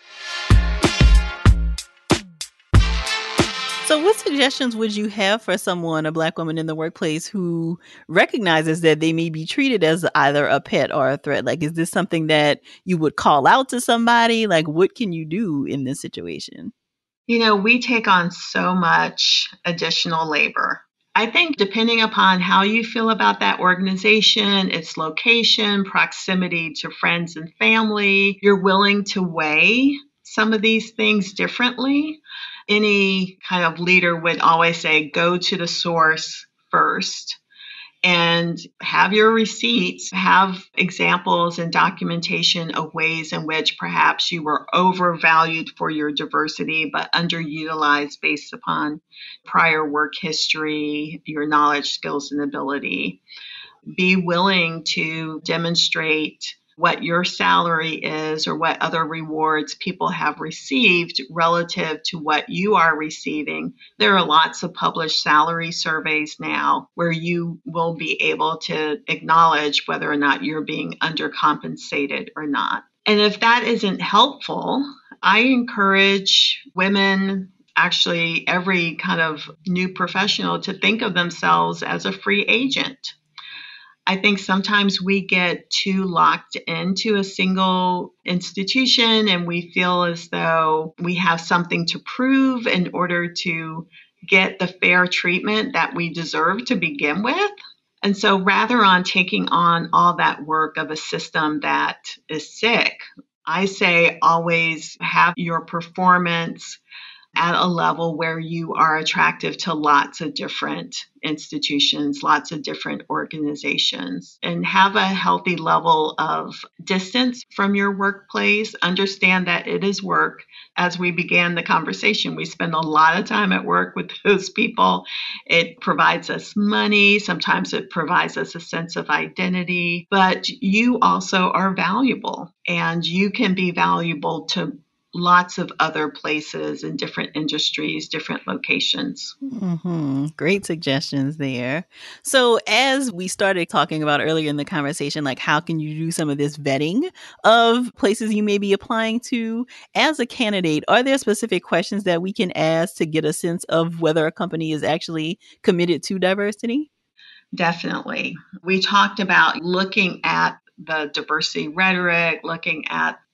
[SPEAKER 1] So what suggestions would you have for someone, a Black woman in the workplace, who recognizes that they may be treated as either a pet or a threat? Like, is this something that you would call out to somebody? Like, what can you do in this situation?
[SPEAKER 5] You know, we take on so much additional labor. I think depending upon how you feel about that organization, its location, proximity to friends and family, you're willing to weigh some of these things differently. Any kind of leader would always say, go to the source first and have your receipts, have examples and documentation of ways in which perhaps you were overvalued for your diversity, but underutilized based upon prior work history, your knowledge, skills, and ability. Be willing to demonstrate what your salary is or what other rewards people have received relative to what you are receiving. There are lots of published salary surveys now where you will be able to acknowledge whether or not you're being undercompensated or not. And if that isn't helpful, I encourage women, actually every kind of new professional, to think of themselves as a free agent. I think sometimes we get too locked into a single institution and we feel as though we have something to prove in order to get the fair treatment that we deserve to begin with. And so rather on taking on all that work of a system that is sick, I say always have your performance at a level where you are attractive to lots of different institutions, lots of different organizations, and have a healthy level of distance from your workplace. Understand that it is work. As we began the conversation, we spend a lot of time at work with those people. It provides us money. Sometimes it provides us a sense of identity, but you also are valuable, and you can be valuable to lots of other places in different industries, different locations.
[SPEAKER 1] Mm-hmm. Great suggestions there. So as we started talking about earlier in the conversation, like how can you do some of this vetting of places you may be applying to as a candidate? Are there specific questions that we can ask to get a sense of whether a company is actually committed to diversity?
[SPEAKER 5] Definitely. We talked about looking at the diversity rhetoric, looking at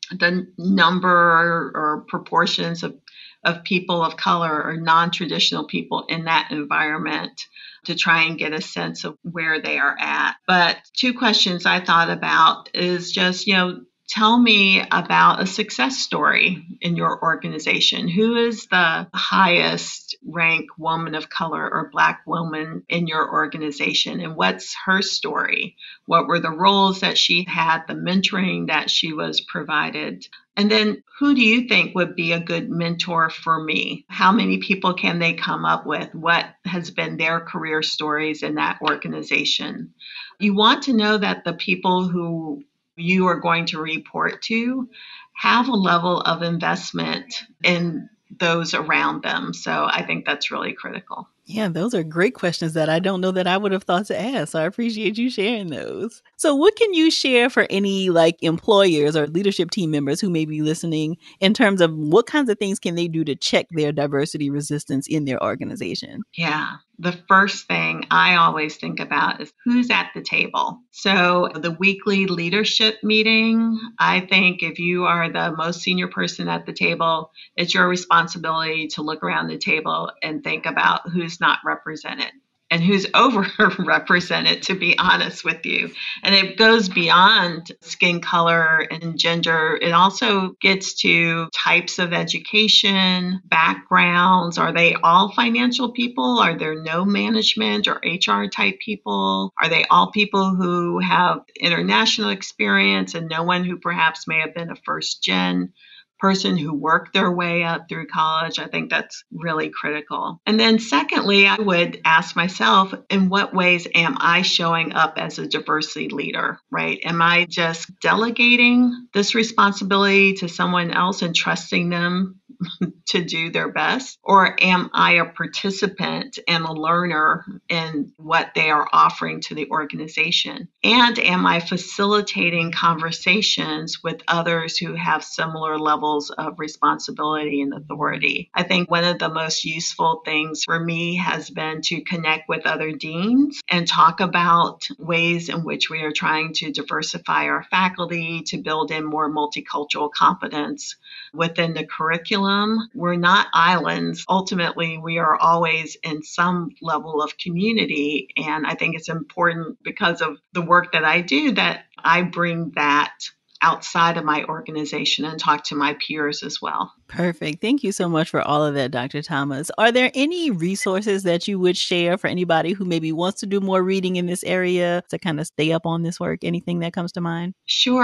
[SPEAKER 5] the number or proportions of people of color or non-traditional people in that environment to try and get a sense of where they are at. But two questions I thought about is just, tell me about a success story in your organization. Who is the highest ranked woman of color or Black woman in your organization? And what's her story? What were the roles that she had, the mentoring that she was provided? And then who do you think would be a good mentor for me? How many people can they come up with? What has been their career stories in that organization? You want to know that the people who you are going to report to have a level of investment in those around them. So I think that's really critical.
[SPEAKER 1] Yeah, those are great questions that I don't know that I would have thought to ask. So I appreciate you sharing those. So what can you share for any employers or leadership team members who may be listening in terms of what kinds of things can they do to check their diversity resistance in their organization?
[SPEAKER 5] Yeah. The first thing I always think about is who's at the table. So the weekly leadership meeting, I think if you are the most senior person at the table, it's your responsibility to look around the table and think about who's not represented and who's overrepresented, to be honest with you. And it goes beyond skin color and gender. It also gets to types of education, backgrounds. Are they all financial people? Are there no management or HR type people? Are they all people who have international experience and no one who perhaps may have been a first gen person who worked their way up through college? I think that's really critical. And then secondly, I would ask myself, in what ways am I showing up as a diversity leader, right? Am I just delegating this responsibility to someone else and trusting them to do their best? Or am I a participant and a learner in what they are offering to the organization? And am I facilitating conversations with others who have similar levels of responsibility and authority? I think one of the most useful things for me has been to connect with other deans and talk about ways in which we are trying to diversify our faculty, to build in more multicultural competence within the curriculum. We're not islands. Ultimately, we are always in some level of community. And I think it's important because of the work that I do that I bring that outside of my organization and talk to my peers as well.
[SPEAKER 1] Perfect. Thank you so much for all of that, Dr. Thomas. Are there any resources that you would share for anybody who maybe wants to do more reading in this area to kind of stay up on this work? Anything that comes to mind?
[SPEAKER 5] Sure.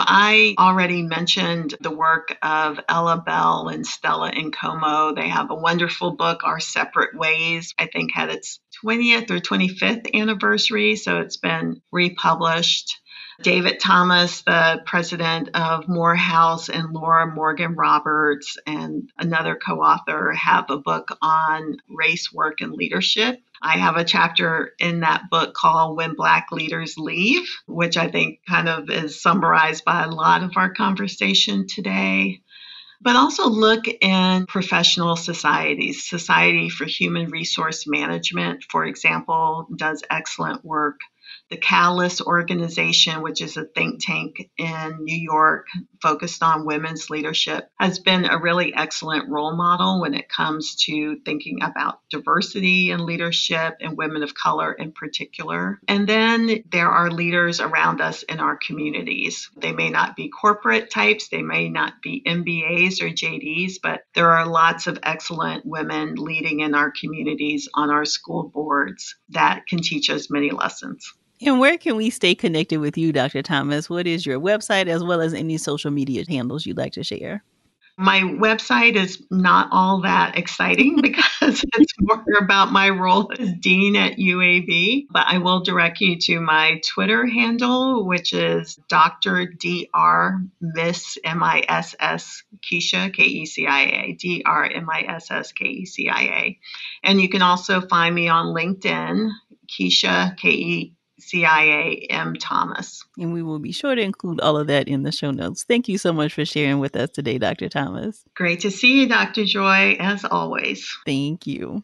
[SPEAKER 5] I already mentioned the work of Ella Bell and Stella Nkomo. They have a wonderful book, Our Separate Ways, I think had its 20th or 25th anniversary, so it's been republished. David Thomas, the president of Morehouse, and Laura Morgan Roberts, and another co-author, have a book on race, work, and leadership. I have a chapter in that book called When Black Leaders Leave, which I think kind of is summarized by a lot of our conversation today. But also look in professional societies. Society for Human Resource Management, for example, does excellent work. The Catalyst organization, which is a think tank in New York focused on women's leadership, has been a really excellent role model when it comes to thinking about diversity in leadership and women of color in particular. And then there are leaders around us in our communities. They may not be corporate types, they may not be MBAs or JDs, but there are lots of excellent women leading in our communities on our school boards that can teach us many lessons.
[SPEAKER 1] And where can we stay connected with you, Dr. Thomas? What is your website, as well as any social media handles you'd like to share?
[SPEAKER 5] My website is not all that exciting because it's more about my role as dean at UAB, but I will direct you to my Twitter handle, which is Dr. Dr. Miss MISS Kecia, KECIA, Dr. MISS KECIA. And you can also find me on LinkedIn, Kecia, KECIA Thomas.
[SPEAKER 1] And we will be sure to include all of that in the show notes. Thank you so much for sharing with us today, Dr. Thomas.
[SPEAKER 5] Great to see you, Dr. Joy, as always.
[SPEAKER 1] Thank you.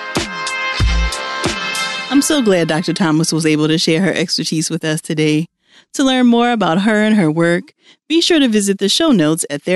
[SPEAKER 1] I'm so glad Dr. Thomas was able to share her expertise with us today. To learn more about her and her work, be sure to visit the show notes at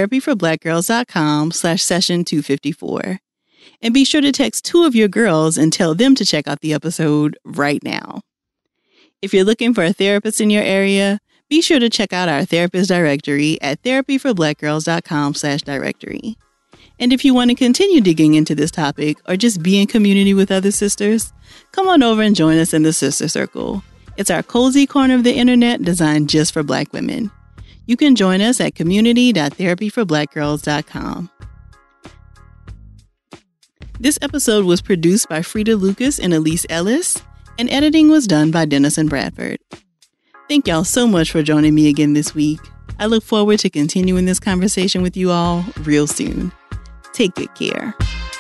[SPEAKER 1] therapyforblackgirls.com/session254. And be sure to text 2 of your girls and tell them to check out the episode right now. If you're looking for a therapist in your area, be sure to check out our therapist directory at therapyforblackgirls.com/directory. And if you want to continue digging into this topic or just be in community with other sisters, come on over and join us in the Sister Circle. It's our cozy corner of the internet designed just for Black women. You can join us at community.therapyforblackgirls.com. This episode was produced by Frida Lucas and Elise Ellis, and editing was done by Dennis and Bradford. Thank y'all so much for joining me again this week. I look forward to continuing this conversation with you all real soon. Take good care.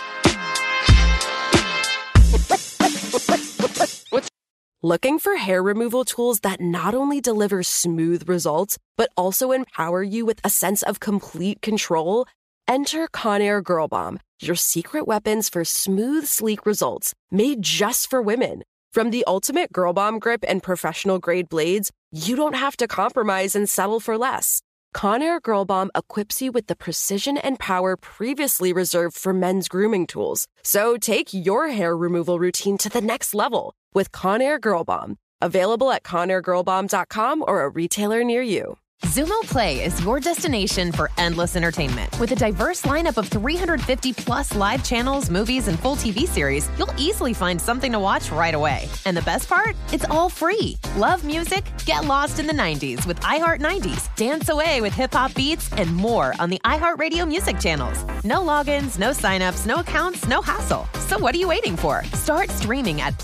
[SPEAKER 4] Looking for hair removal tools that not only deliver smooth results, but also empower you with a sense of complete control? Enter Conair Girl Bomb, your secret weapons for smooth, sleek results, made just for women. From the ultimate Girl Bomb grip and professional-grade blades, you don't have to compromise and settle for less. Conair Girl Bomb equips you with the precision and power previously reserved for men's grooming tools. So take your hair removal routine to the next level with Conair Girl Bomb. Available at ConairGirlBomb.com or a retailer near you.
[SPEAKER 6] Xumo Play is your destination for endless entertainment. With a diverse lineup of 350-plus live channels, movies, and full TV series, you'll easily find something to watch right away. And the best part? It's all free. Love music? Get lost in the 90s with iHeart 90s, dance away with hip-hop beats, and more on the iHeartRadio music channels. No logins, no signups, no accounts, no hassle. So what are you waiting for? Start streaming at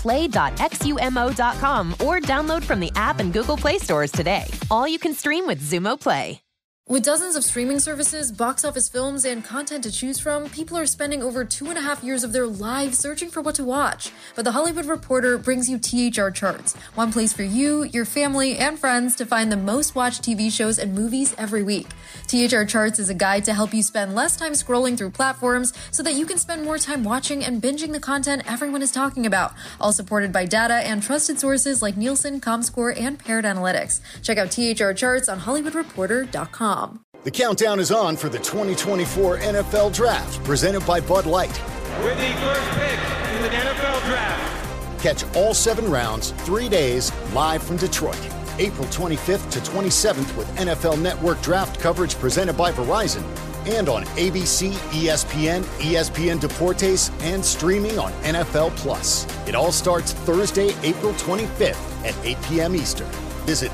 [SPEAKER 6] play.xumo.com or download from the app and Google Play stores today. All you can stream with Xumo Play.
[SPEAKER 7] With dozens of streaming services, box office films, and content to choose from, people are spending over 2.5 years of their lives searching for what to watch. But The Hollywood Reporter brings you THR Charts, one place for you, your family, and friends to find the most watched TV shows and movies every week. THR Charts is a guide to help you spend less time scrolling through platforms so that you can spend more time watching and binging the content everyone is talking about, all supported by data and trusted sources like Nielsen, Comscore, and Paired Analytics. Check out THR Charts on HollywoodReporter.com.
[SPEAKER 8] The countdown is on for the 2024 NFL Draft, presented by Bud Light.
[SPEAKER 9] With the first pick in the NFL Draft.
[SPEAKER 8] Catch all 7 rounds, 3 days, live from Detroit. April 25th to 27th with NFL Network Draft coverage presented by Verizon. And on ABC, ESPN, ESPN Deportes, and streaming on NFL Plus. It all starts Thursday, April 25th at 8 p.m. Eastern. Visit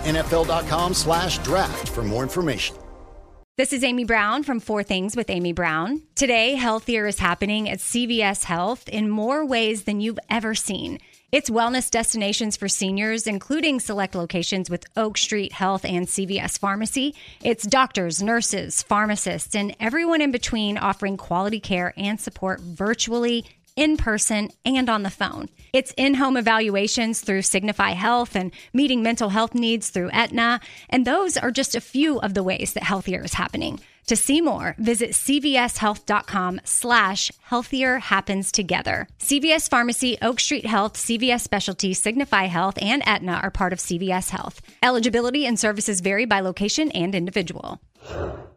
[SPEAKER 8] NFL.com/draft for more information.
[SPEAKER 10] This is Amy Brown from 4 Things with Amy Brown. Today, healthier is happening at CVS Health in more ways than you've ever seen. It's wellness destinations for seniors, including select locations with Oak Street Health and CVS Pharmacy. It's doctors, nurses, pharmacists, and everyone in between offering quality care and support virtually, in person, and on the phone. It's in-home evaluations through Signify Health and meeting mental health needs through Aetna. And those are just a few of the ways that healthier is happening. To see more, visit cvshealth.com/healthier happens together. CVS Pharmacy, Oak Street Health, CVS Specialty, Signify Health, and Aetna are part of CVS Health. Eligibility and services vary by location and individual.